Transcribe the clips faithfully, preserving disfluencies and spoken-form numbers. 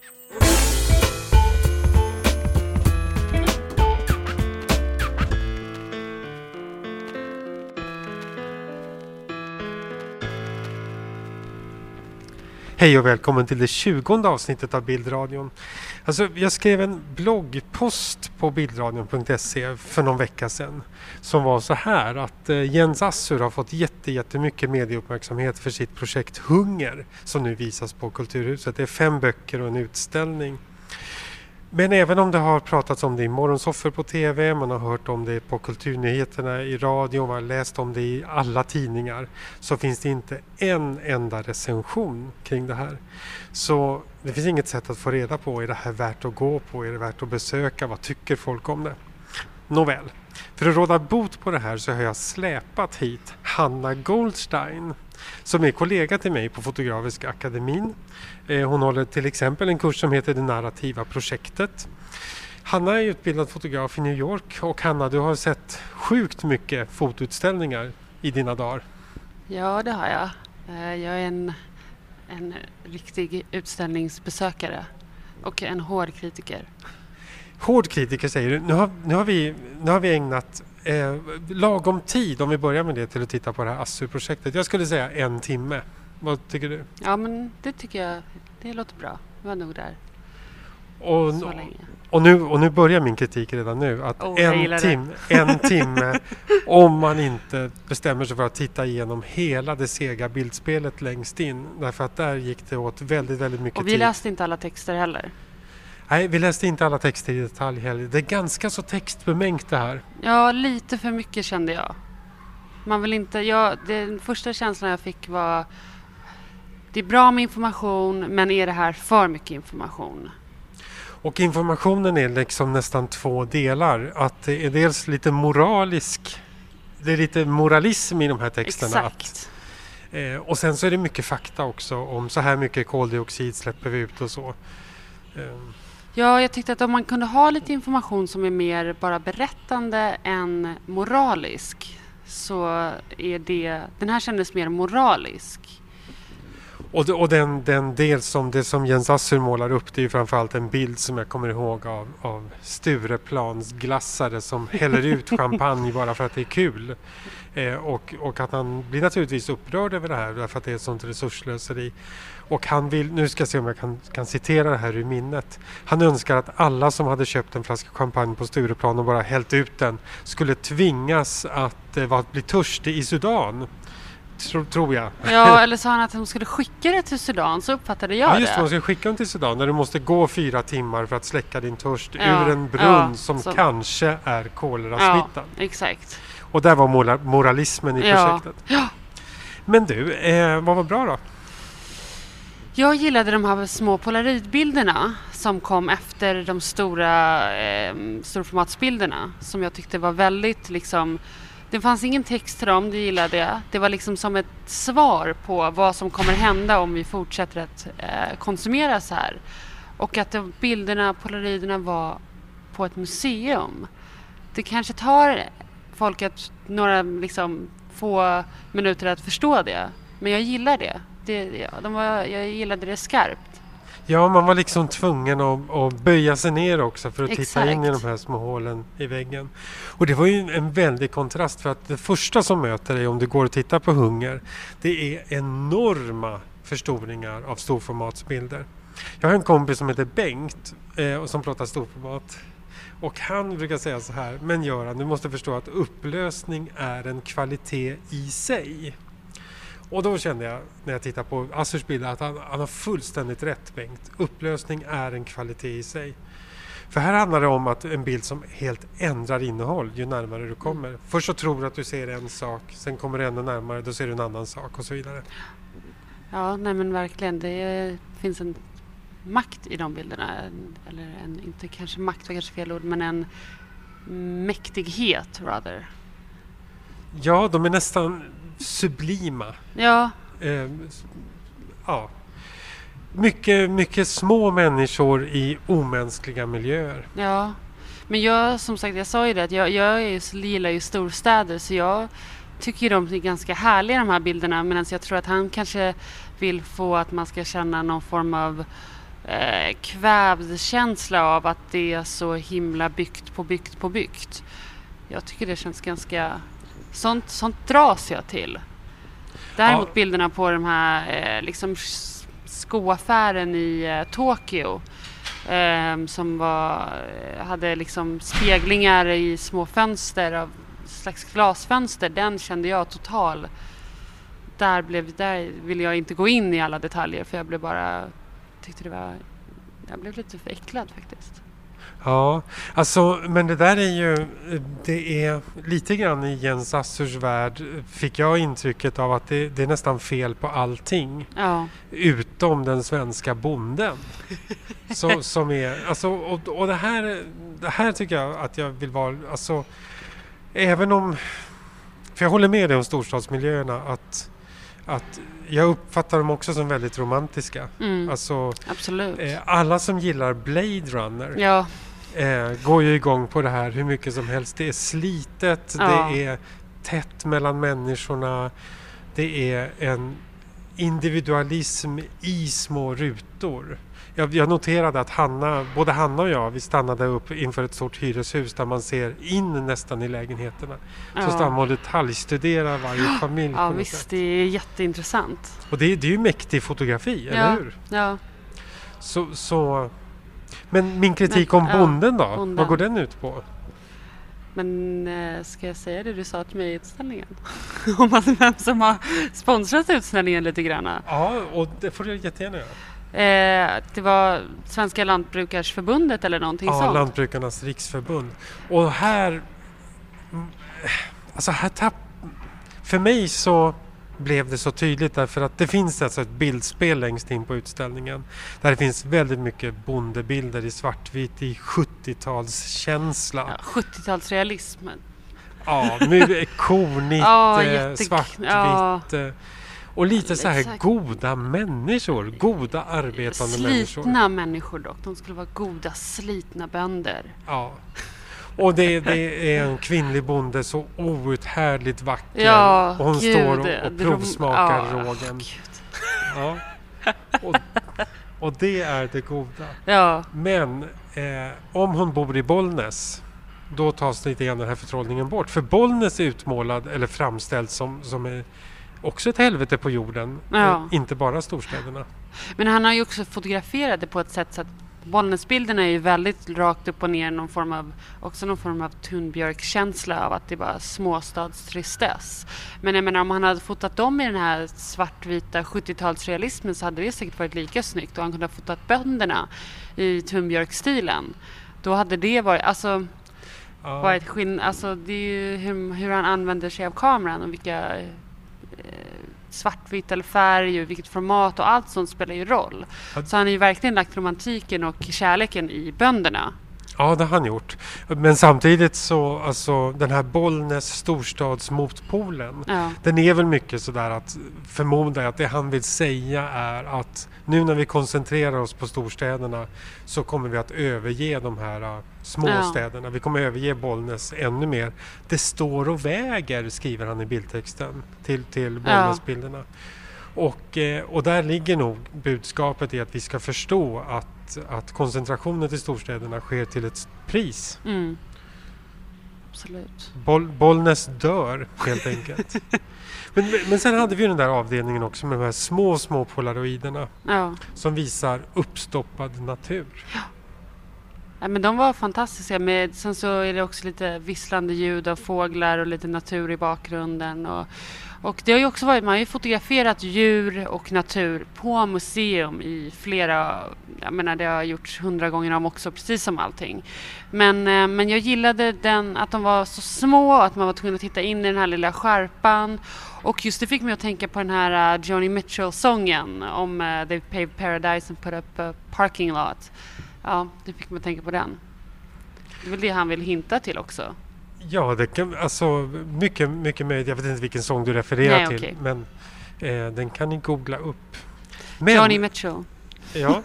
Hej och välkommen till det tjugonde avsnittet av Bildradion. Alltså, jag skrev en bloggpost på bildradion punkt se för någon vecka sedan som var så här att eh, Jens Assur har fått jätte, jättemycket medieuppmärksamhet för sitt projekt Hunger som nu visas på Kulturhuset. Det är fem böcker och en utställning. Men även om det har pratats om det i morgonsoffer på tv, man har hört om det på kulturnyheterna i radio, man har läst om det i alla tidningar, så finns det inte en enda recension kring det här. Så det finns inget sätt att få reda på, är det här värt att gå på, är det värt att besöka, vad tycker folk om det? Nåväl, för att råda bot på det här så har jag släpat hit Hanna Goldstein som är kollega till mig på Fotografiska akademin. Hon håller till exempel en kurs som heter Det narrativa projektet. Hanna är utbildad fotograf i New York och Hanna, du har sett sjukt mycket fotoutställningar i dina dagar. Ja, det har jag. Jag är en, en riktig utställningsbesökare och en hård kritiker. Hård kritiker säger du. Nu har, nu har, vi, nu har vi ägnat eh, lagom tid, om vi börjar med det, till att titta på det här Assur-projektet. Jag skulle säga en timme. Vad tycker du? Ja, men det tycker jag, det låter bra. Jag var nog där och, så länge. Och nu, och nu börjar min kritik redan nu. Att oh, en, tim, en timme, om man inte bestämmer sig för att titta igenom hela det sega bildspelet längst in. Därför att där gick det åt väldigt, väldigt mycket tid. Och vi tid. läste inte alla texter heller. Nej, vi läste inte alla texter i detalj heller. Det är ganska så textbemängt det här. Ja, lite för mycket kände jag. Man vill inte... Ja, den första känslan jag fick var... Det är bra med information, men är det här för mycket information? Och informationen är liksom nästan två delar. Att det är dels lite moralisk... Det är lite moralism i de här texterna. Exakt. Att, eh, och sen så är det mycket fakta också om så här mycket koldioxid släpper vi ut och så. Eh. Ja, jag tyckte att om man kunde ha lite information som är mer bara berättande än moralisk, så är det... Den här kändes mer moralisk. Och, och den, den del som det som Jens Assur målar upp, det är ju framförallt en bild som jag kommer ihåg av, av Stureplans glassare som häller ut champagne bara för att det är kul. Eh, och, och att han blir naturligtvis upprörd över det här därför att det är ett sånt resurslöseri. Och han vill, nu ska jag se om jag kan, kan citera det här ur minnet. Han önskar att alla som hade köpt en flaska champagne på Stureplan och bara hällt ut den skulle tvingas att eh, bli törstig i Sudan. Tror, tror jag. Ja, eller sa han att de skulle skicka det till Sudan, så uppfattade jag det. Ja, just det. Man ska skicka den till Sudan där du måste gå fyra timmar för att släcka din törst ja, ur en brunn ja, som så. kanske är kolerasmittad. Ja, exakt. Och där var moral- moralismen i ja. projektet. Ja. Men du, eh, vad var bra då? Jag gillade de här små polaroidbilderna som kom efter de stora eh, storformatsbilderna som jag tyckte var väldigt liksom... Det fanns ingen text till dem, det gillade jag. Det var liksom som ett svar på vad som kommer hända om vi fortsätter att eh, konsumera så här. Och att de bilderna, polaroiderna var på ett museum. Det kanske tar folk att några liksom, få minuter att förstå det. Men jag gillar det. det ja, de var, jag gillade det skarpt. Ja, man var liksom tvungen att, att böja sig ner också för att Exakt. titta in i de här små hålen i väggen. Och det var ju en väldig kontrast för att det första som möter dig om du går och tittar på Hunger, det är enorma förstoringar av storformatsbilder. Jag har en kompis som heter Bengt eh, och som pratar storformat. Och han brukar säga så här: men Göran, du måste förstå att upplösning är en kvalitet i sig. Och då kände jag när jag tittar på Assurs bilder att han, han har fullständigt rätt, Bengt. Upplösning är en kvalitet i sig. För här handlar det om att en bild som helt ändrar innehåll ju närmare du kommer. Mm. Först så tror du att du ser en sak, sen kommer du ännu närmare, då ser du en annan sak och så vidare. Ja, nej men verkligen. Det finns en makt i de bilderna. Eller en, inte kanske makt var kanske fel ord, men en mäktighet rather. Ja, de är nästan sublima. Ja. Eh, ja. Mycket, mycket små människor i omänskliga miljöer. Ja, men jag, som sagt, jag sa ju det att jag, jag är ju, gillar ju storstäder, så jag tycker de är ganska härliga de här bilderna, medan jag tror att han kanske vill få att man ska känna någon form av eh, kvävd känsla av att det är så himla byggt på byggt på byggt. Jag tycker det känns ganska... Sånt, sånt dras jag till. Däremot ja. bilderna på de här eh, liksom skoaffären i eh, Tokyo eh, som var, hade liksom speglingar i små fönster av slags glasfönster, den kände jag total. Där, blev, där ville jag inte gå in i alla detaljer för jag blev bara, tyckte det var, jag blev lite för äcklad faktiskt. Ja, alltså, men det där är ju, det är lite grann i Jens Assurs värld fick jag intrycket av att det, det är nästan fel på allting. Ja. Utom den svenska bonden. Så, som är, alltså, och, och det här, det här tycker jag att jag vill vara, alltså, även om, för jag håller med dig om storstadsmiljöerna, att att jag uppfattar dem också som väldigt romantiska. Mm, alltså, absolut. Eh, alla som gillar Blade Runner ja. eh, går ju igång på det här hur mycket som helst. Det är slitet, ja. det är tätt mellan människorna, det är en individualism i små rutor. Jag, jag noterade att Hanna, både Hanna och jag, vi stannade upp inför ett stort hyreshus där man ser in nästan i lägenheterna. Ja. Så stannar man och detaljstuderar varje familj. Ja, visst, sätt. Det är jätteintressant. Och det, det är ju mäktig fotografi, ja. eller hur? Ja. Så, så, men min kritik men, om bonden då, bonden. Vad går den ut på? Men äh, ska jag säga det du sa till mig i utställningen? Om att vem som har sponsrat utställningen lite grann. Ja, och det får du jättegärna göra. Eh, det var Svenska Lantbrukarsförbundet eller någonting ja, sånt. Ja, Lantbrukarnas riksförbund. Och här, alltså här tapp, för mig så blev det så tydligt därför att det finns alltså ett bildspel längst in på utställningen. Där det finns väldigt mycket bondebilder i svartvitt i sjuttiotalskänsla. Ja, sjuttiotalsrealism. Ja, nu kornigt, ja, jätte... svartvitt. Ja. Och lite så här goda människor, goda arbetande slitna människor. Slitna människor dock, de skulle vara goda slitna bönder. Ja, och det, det är en kvinnlig bonde så outhärdligt vacker. Ja, och hon gud, står och, och provsmakar ja, rågen. Ja. Och, och det är det goda. Ja. Men eh, om hon bor i Bollnäs, då tas lite grann den här förtrollningen bort. För Bollnäs är utmålad eller framställd som, som är också ett helvete på jorden, ja. Inte bara storstäderna. Men han har ju också fotograferat det på ett sätt så att Bollnäsbilderna är ju väldigt rakt upp och ner, någon form av, också någon form av Thunbjörk-känsla av att det var småstadstristess. Men jag menar, om han hade fotat dem i den här svartvita sjuttiotalsrealismen så hade det säkert varit lika snyggt, och han kunde ha fotat bönderna i Thunbjörk-stilen. Då hade det varit, alltså, ja. varit skinn, alltså det är ju hur, hur han använder sig av kameran och vilka eh, svartvitt eller färg och vilket format och allt sånt spelar ju roll. Så han har ju verkligen lagt romantiken och kärleken i bönderna. Ja, det har han gjort. Men samtidigt så, alltså den här Bollnäs storstadsmotpolen, ja. Den är väl mycket sådär att förmoda att det han vill säga är att nu när vi koncentrerar oss på storstäderna så kommer vi att överge de här uh, småstäderna. Ja. Vi kommer överge Bollnäs ännu mer. Det står och väger, skriver han i bildtexten till, till Bollnäsbilderna. Ja. Och, och där ligger nog budskapet i att vi ska förstå att, att koncentrationen till storstäderna sker till ett pris. Mm. Absolut. Boll, Bollnäs dör helt enkelt. men, men sen hade vi den där avdelningen också med de här små, små polaroiderna. Ja. Som visar uppstoppad natur. Ja. Ja, men de var fantastiska. Med, sen så är det också lite visslande ljud av fåglar och lite natur i bakgrunden. Och, och det har ju också varit, man har ju fotograferat djur och natur på museum i flera, jag menar det har gjorts hundra gånger om också, precis som allting. Men, men jag gillade den, att de var så små, att man var tvungen att titta in i den här lilla skärpan. Och just det fick mig att tänka på den här uh, Joni Mitchell-sången om uh, They paved paradise and put up a parking lot. Ja, det fick mig att tänka på den. Det är väl det han vill hinta till också. Ja, det kan, alltså mycket, mycket möjligt. Jag vet inte vilken sång du refererar Nej, till. Okay. Men eh, den kan ni googla upp. Men, Joni Mitchell. Ja.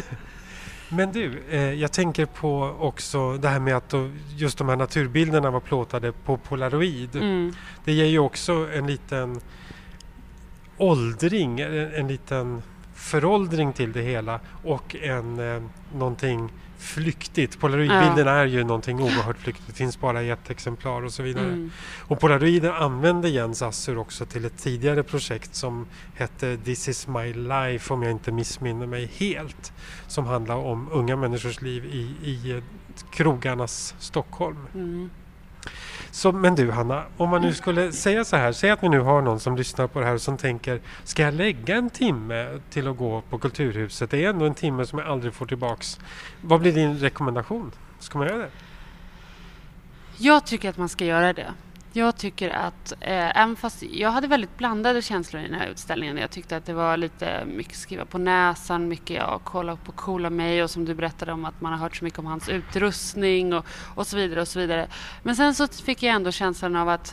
Men du, eh, jag tänker på också det här med att då, just de här naturbilderna var plåtade på polaroid. Mm. Det ger ju också en liten åldring, en, en liten föråldring till det hela och en eh, någonting flyktigt. Polaroidbilden ja. är ju någonting oerhört flyktigt. Det finns bara i ett exemplar och så vidare. Mm. Och polaroiden använde Jens Assur också till ett tidigare projekt som hette This is my life, om jag inte missminner mig helt. Som handlar om unga människors liv i, i krogarnas Stockholm. Mm. Så, men du Hanna, om man nu skulle säga så här, säg att vi nu har någon som lyssnar på det här och som tänker, ska jag lägga en timme till att gå på Kulturhuset? Det är ändå en timme som jag aldrig får tillbaks. Vad blir din rekommendation? Ska man göra det? Jag tycker att man ska göra det. Jag tycker att, eh, även fast jag hade väldigt blandade känslor i den här utställningen. Jag tyckte att det var lite mycket skriva på näsan, mycket jag kolla på Coola mig och som du berättade om att man har hört så mycket om hans utrustning och, och så vidare och så vidare. Men sen så fick jag ändå känslan av att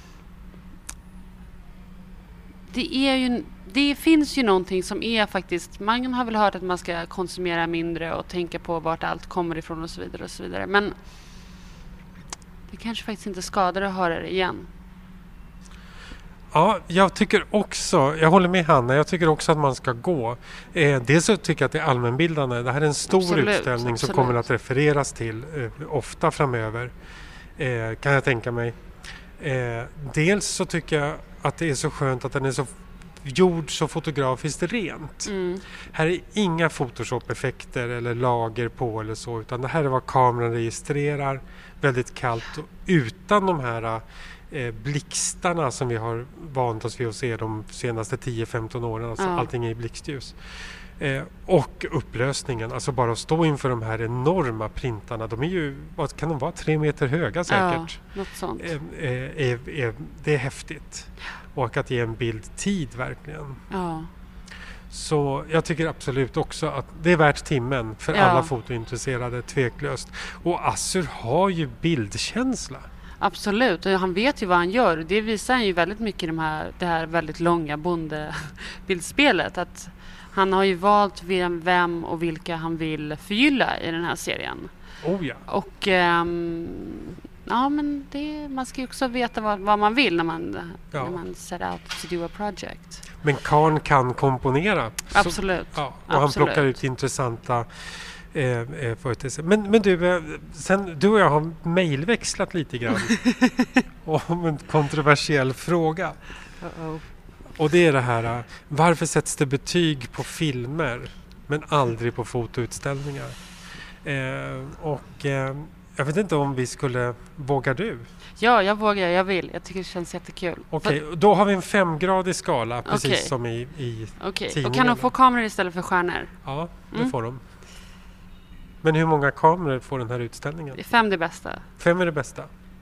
det är ju, det finns ju någonting som är faktiskt, man har väl hört att man ska konsumera mindre och tänka på vart allt kommer ifrån och så vidare och så vidare. Men det kanske faktiskt inte skadar att höra det igen. Ja, jag tycker också, jag håller med Hanna, jag tycker också att man ska gå. Eh, dels så tycker jag att det är allmänbildande. Det här är en stor absolut, utställning absolut. som kommer att refereras till eh, ofta framöver. Eh, kan jag tänka mig. Eh, dels så tycker jag att det är så skönt att den är så gjord så fotografiskt rent. Mm. Här är inga Photoshop-effekter eller lager på eller så, utan det här är vad kameran registrerar, väldigt kallt och utan de här eh, blixtarna som vi har vant oss vid att se de senaste tio femton åren, alltså ja. allting är i blixtljus. Eh, och upplösningen, alltså bara att stå inför de här enorma printarna, de är ju, vad kan de vara, tre meter höga säkert. Ja, något sånt. Eh, eh, är, är, det är häftigt. Och att ge en bild tid verkligen. Ja. Så jag tycker absolut också att det är värt timmen för ja. alla fotointresserade, tveklöst. Och Assur har ju bildkänsla. Absolut, och han vet ju vad han gör. Det visar han ju väldigt mycket i de här, det här väldigt långa bondebildspelet. Att han har ju valt vem och vilka han vill förgylla i den här serien. Oh ja. Och ähm, ja, men det, man ska ju också veta vad, vad man vill när man, ja. när man set out to do a project. Men Karn kan komponera. Absolut. Så, ja, och Absolut. han plockar ut intressanta eh, eh, företeelser. Men, men du, eh, sen, du och jag har mejlväxlat lite grann om en kontroversiell fråga. Uh-oh. Och det är det här, varför sätts det betyg på filmer men aldrig på fotoutställningar? Eh, och eh, jag vet inte om vi skulle, vågar du? Ja, jag vågar, jag vill. Jag tycker det känns jättekul. Okej, okay, då har vi en femgradig skala, precis okay. som i, i okay. tidningen. Och kan de få kameror istället för stjärnor? Ja, det mm. får de. Men hur många kameror får den här utställningen? Fem är det bästa. Fem är det bästa?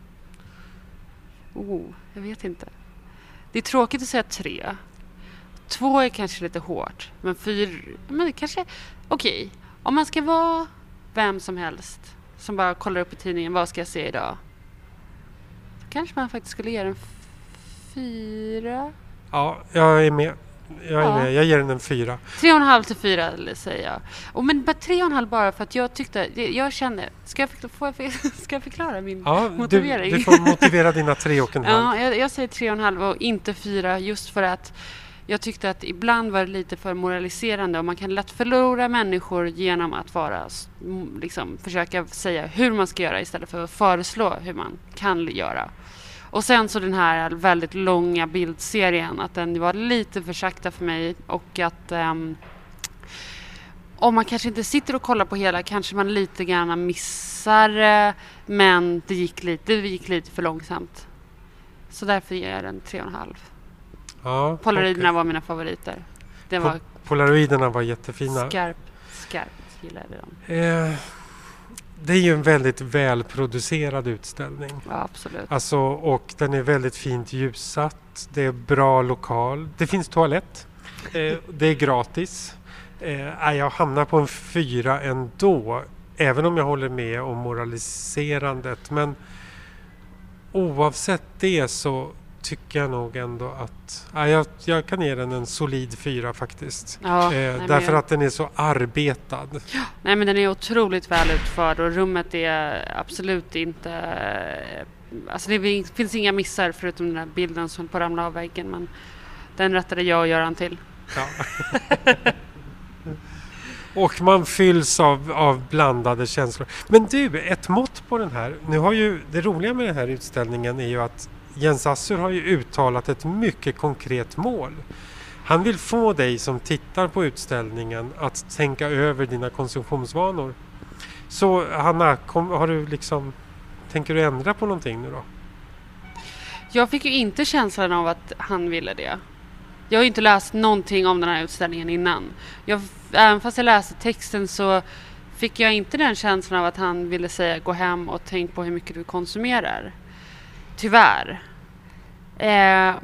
Oh, jag vet inte. Det är tråkigt att säga tre. Två är kanske lite hårt. Men fyra, men det kanske, okej. Okay. Om man ska vara vem som helst som bara kollar upp i tidningen, vad ska jag se idag? Då kanske man faktiskt skulle ge den f- fyra. Ja, jag är med. Jag är ja. med. Jag ger den en fyra. Tre och en halv till fyra, säger jag. Och men bara tre och en halv bara för att jag tyckte, jag känner, ska jag, förklara, ska jag förklara min ja, motivering? Du, du får motivera dina tre och en halv. Ja, jag, jag säger tre och en halv och inte fyra, just för att jag tyckte att ibland var det lite för moraliserande och man kan lätt förlora människor genom att vara, liksom, försöka säga hur man ska göra istället för att föreslå hur man kan göra. Och sen så den här väldigt långa bildserien, att den var lite för sakta för mig och att um, om man kanske inte sitter och kollar på hela kanske man lite grann missar, men det gick lite, det gick lite för långsamt. Så därför ger jag den tre och en halv. Ja, Polaroiderna okay. var mina favoriter. Det po- var Polaroiderna var jättefina. Skarp, skarpt gillade dem. Eh, det är ju en väldigt välproducerad utställning. Ja, absolut. Alltså, och den är väldigt fint ljussatt. Det är bra lokal. Det finns toalett. Eh, det är gratis. Eh, jag hamnar på en fyra ändå. Även om jag håller med om moraliserandet. Men oavsett det så tycker jag nog ändå att ja, jag, jag kan ge den en solid fyra faktiskt. Ja, eh, nej, därför jag... att den är så arbetad. Ja, nej, men den är otroligt väl utförd och rummet är absolut inte... Alltså det finns inga missar förutom den där bilden som på ramla av väggen, men den rättade jag och Göran till. Ja. Och man fylls av, av blandade känslor. Men du, ett mått på den här. Nu har ju, det roliga med den här utställningen är ju att Jens Assur har ju uttalat ett mycket konkret mål. Han vill få dig som tittar på utställningen att tänka över dina konsumtionsvanor. Så Hanna, kom, har du liksom, tänker du ändra på någonting nu då? Jag fick ju inte känslan av att han ville det. Jag har ju inte läst någonting om den här utställningen innan. Jag, även fast jag läste texten så fick jag inte den känslan av att han ville säga gå hem och tänk på hur mycket du konsumerar. Tyvärr. Eh,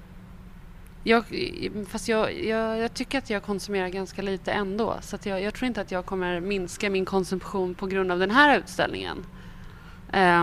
jag, fast jag, jag, jag tycker att jag konsumerar ganska lite ändå. Så att jag, jag tror inte att jag kommer minska min konsumtion på grund av den här utställningen. Eh,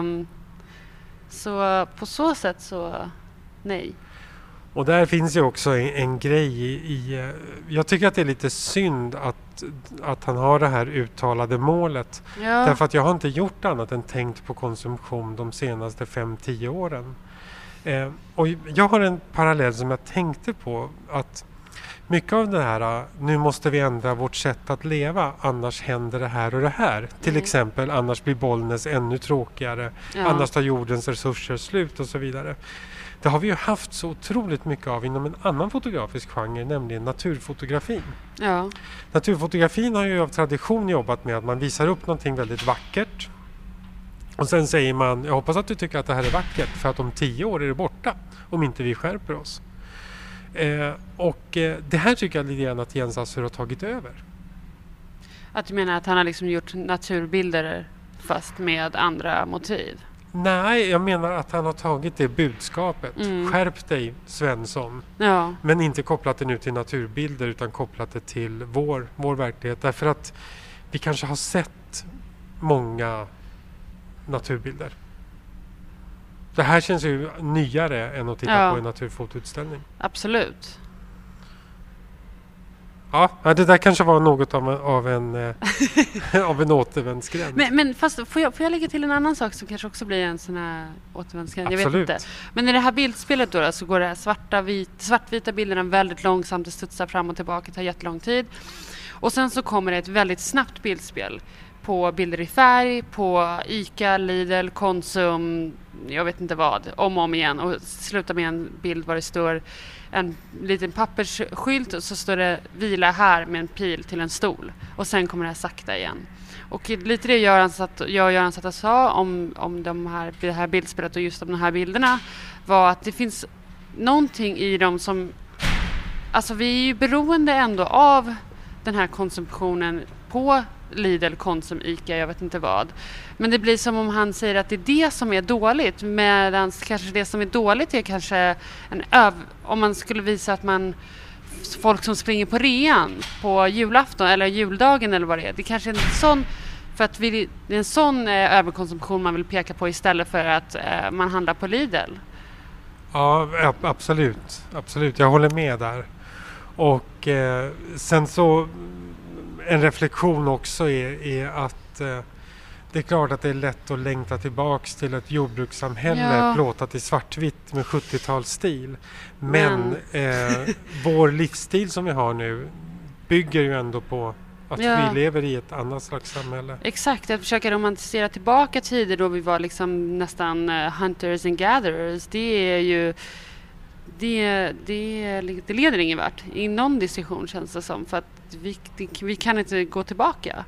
så på så sätt så nej. Och där finns ju också en, en grej i, i... Jag tycker att det är lite synd att, att han har det här uttalade målet. Ja. Därför att jag har inte gjort annat än tänkt på konsumtion de senaste fem till tio åren. Eh, och jag har en parallell som jag tänkte på. Att mycket av det här, nu måste vi ändra vårt sätt att leva. Annars händer det här och det här. Till Mm. exempel, annars blir Bollnäs ännu tråkigare. Ja. Annars tar jordens resurser slut och så vidare. Det har vi ju haft så otroligt mycket av inom en annan fotografisk genre, nämligen naturfotografin. Ja. Naturfotografin har ju av tradition jobbat med att man visar upp någonting väldigt vackert. Och sen säger man, jag hoppas att du tycker att det här är vackert för att om tio år är det borta om inte vi skärper oss. Eh, och eh, det här tycker jag lite grann att Jens Assur har tagit över. Att du menar att han har liksom gjort naturbilder fast med andra motiv? Nej, jag menar att han har tagit det budskapet. Mm. Skärp dig, Svensson. Ja. Men inte kopplat det nu till naturbilder utan kopplat det till vår, vår verklighet. Därför att vi kanske har sett många naturbilder. Det här känns ju nyare än att titta Ja. på en naturfotoutställning. Absolut. Ja, det där kanske var något av en, av en, eh, av en återvändsgränd. Men, men fast får jag, får jag lägga till en annan sak som kanske också blir en sån här återvändsgränd? Jag vet Absolut. inte. Men i det här bildspelet då, så går det här svarta, vit, svartvita bilderna väldigt långsamt. Det studsar fram och tillbaka, det tar jättelång tid. Och sen så kommer det ett väldigt snabbt bildspel på bilder i färg, på ICA, Lidl, Konsum, jag vet inte vad, om och om igen. Och slutar med en bild var det står en liten pappersskylt och så står det vila här med en pil till en stol. Och sen kommer det här sakta igen. Och lite det Göran satt, jag och Göran satt och sa om, om de här, det här bildspelet och just om de här bilderna var att det finns någonting i dem som... Alltså vi är ju beroende ändå av den här konsumtionen på Lidl, Konsum, ICA, jag vet inte vad. Men det blir som om han säger att det är det som är dåligt, medan kanske det som är dåligt är kanske en öv- om man skulle visa att man folk som springer på rean på julafton eller juldagen eller vad det är. Det kanske är en sån, för att vi, det är en sån eh, överkonsumtion man vill peka på istället för att eh, man handlar på Lidl. Ja, absolut. Absolut, jag håller med där. Och eh, sen så en reflektion också är, är att eh, det är klart att det är lätt att längta tillbaks till ett jordbrukssamhälle Ja. plåtat i svartvitt med sjuttiotalsstil. Men, Men. Eh, vår livsstil som vi har nu bygger ju ändå på att Ja. vi lever i ett annat slags samhälle. Exakt, att försöka romantisera tillbaka tider då vi var liksom nästan uh, hunters and gatherers. Det är ju det, det, det leder ingen vart i någon diskussion, känns det som, för att vi, det, vi kan inte gå tillbaka.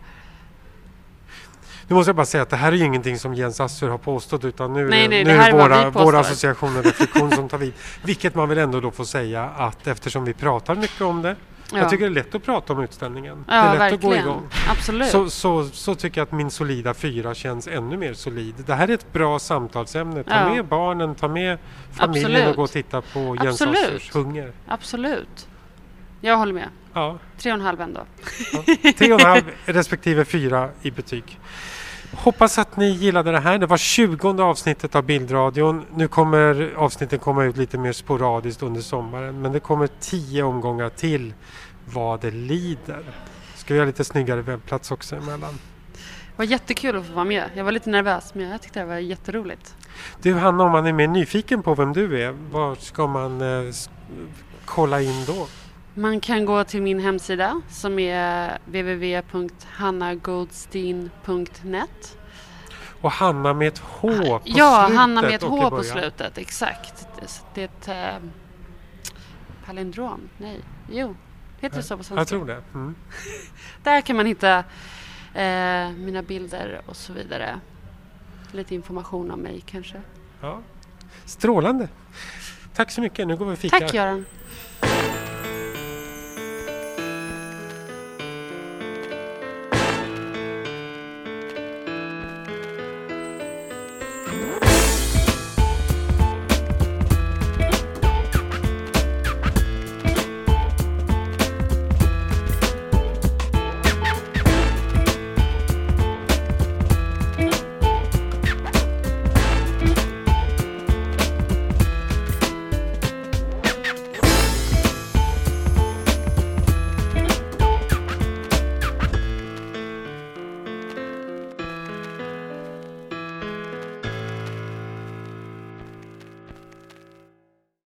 Nu måste jag bara säga att det här är ju ingenting som Jens Assur har påstått, utan nu, Nej, nej, nu det här är det är vad våra, vi påstår. våra associationer och reflektion som tar vid. Vilket man väl ändå då får säga att eftersom vi pratar mycket om det, Ja. jag tycker det är lätt att prata om utställningen. Ja, det är lätt verkligen. att gå igång. Absolut. Så, så, så tycker jag att min solida fyra känns ännu mer solid. Det här är ett bra samtalsämne. Ta Ja. med barnen, ta med familjen Absolut. och gå och titta på Jens Absolut. Assurs Hunger. Absolut. Jag håller med. Ja. Tre och en halv ändå. Ja. Tre och en halv respektive fyra i betyg. Hoppas att ni gillade det här. Det var tjugonde avsnittet av Bildradion. Nu kommer avsnitten komma ut lite mer sporadiskt under sommaren. Men det kommer tio omgångar till vad det lider. Ska vi ha lite snyggare webbplats också emellan. Det var jättekul att få vara med. Jag var lite nervös, men jag tyckte det var jätteroligt. Du Hanna, om man är mer nyfiken på vem du är, var ska man eh, s- kolla in då? Man kan gå till min hemsida som är w w w punkt hanna goldstein punkt net. Och Hanna med ett H på ja, slutet. Hanna med ett och i H på början. slutet, exakt. Det, det är ett eh, palindrom. Nej, jo, heter det så på svenska? Jag tror det. Mm. Där kan man hitta eh, mina bilder och så vidare. Lite information om mig kanske. Ja. Strålande. Tack så mycket. Nu går vi och fikar. Tack Göran.